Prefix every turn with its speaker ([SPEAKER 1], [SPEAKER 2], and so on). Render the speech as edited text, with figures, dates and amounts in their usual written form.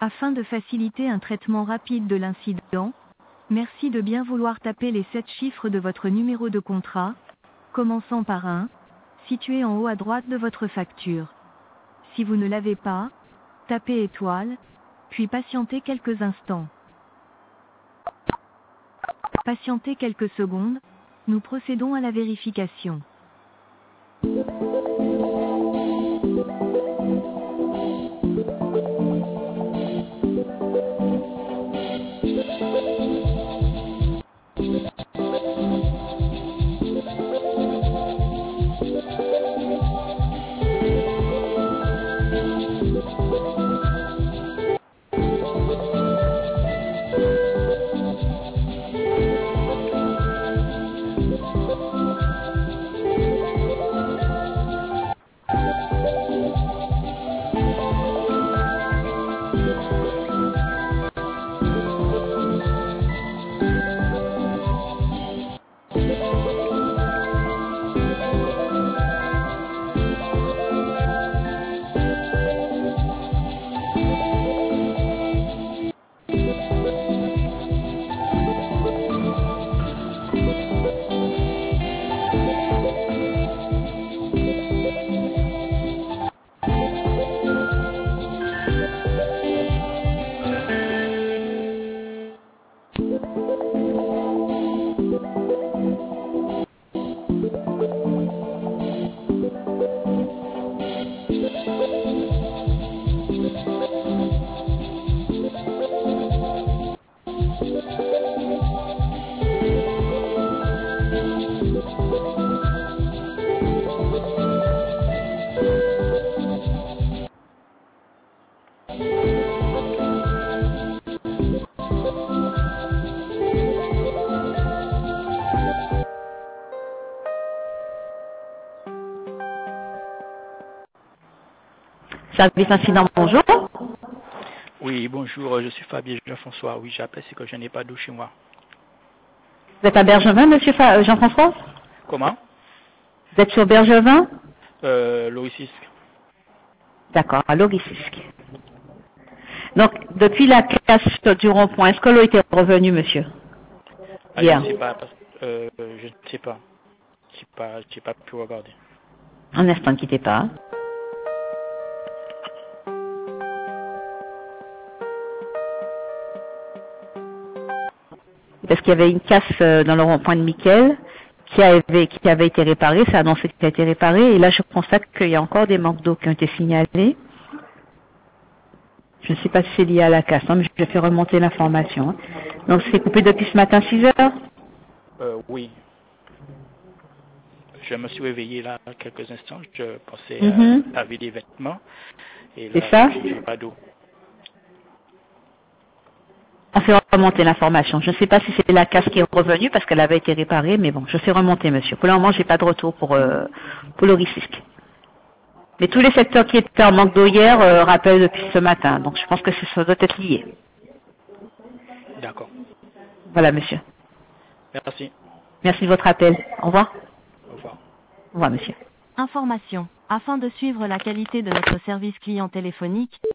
[SPEAKER 1] Afin de faciliter un traitement rapide de l'incident, merci de bien vouloir taper les 7 chiffres de votre numéro de contrat, commençant par 1, situé en haut à droite de votre facture. Si vous ne l'avez pas, tapez étoile, puis patientez quelques instants. Patientez quelques secondes, nous procédons à la vérification.
[SPEAKER 2] Service incident, bonjour.
[SPEAKER 3] Oui, bonjour, je suis Fabien Jean-François. Oui, j'appelle, c'est que je n'ai pas d'eau chez moi.
[SPEAKER 2] Vous êtes à Bergevin, monsieur Jean-François?
[SPEAKER 3] Comment?
[SPEAKER 2] Vous êtes sur Bergevin?
[SPEAKER 3] Loricisque.
[SPEAKER 2] D'accord, à Loricisque. Donc, depuis la casse du rond-point, est-ce que l'eau était revenue, monsieur?
[SPEAKER 3] Hier. Je ne sais pas, je ne sais pas. Je n'ai pas pu regarder.
[SPEAKER 2] Un instant, ne quittez pas. Parce qu'il y avait une casse dans le rond-point de Mickel qui avait été réparée, ça a annoncé qu'il a été réparé, et là je constate qu'il y a encore des manques d'eau qui ont été signalés. Je ne sais pas si c'est lié à la casse, hein, mais je fais remonter l'information. Hein. Donc c'est coupé depuis ce matin 6 heures?
[SPEAKER 3] Oui. Je me suis réveillé là quelques instants, je pensais à laver des vêtements, et là je n'ai pas d'eau.
[SPEAKER 2] On fait remonter l'information. Je ne sais pas si c'est la casse qui est revenue parce qu'elle avait été réparée, mais bon, je fais remonter, monsieur. Pour le moment, j'ai pas de retour pour Loricisque. Mais tous les secteurs qui étaient en manque d'eau hier rappellent depuis ce matin. Donc, je pense que ça doit être lié.
[SPEAKER 3] D'accord.
[SPEAKER 2] Voilà, monsieur.
[SPEAKER 3] Merci.
[SPEAKER 2] Merci de votre appel. Au revoir.
[SPEAKER 3] Au revoir.
[SPEAKER 2] Au revoir, monsieur.
[SPEAKER 1] Information. Afin de suivre la qualité de notre service client téléphonique,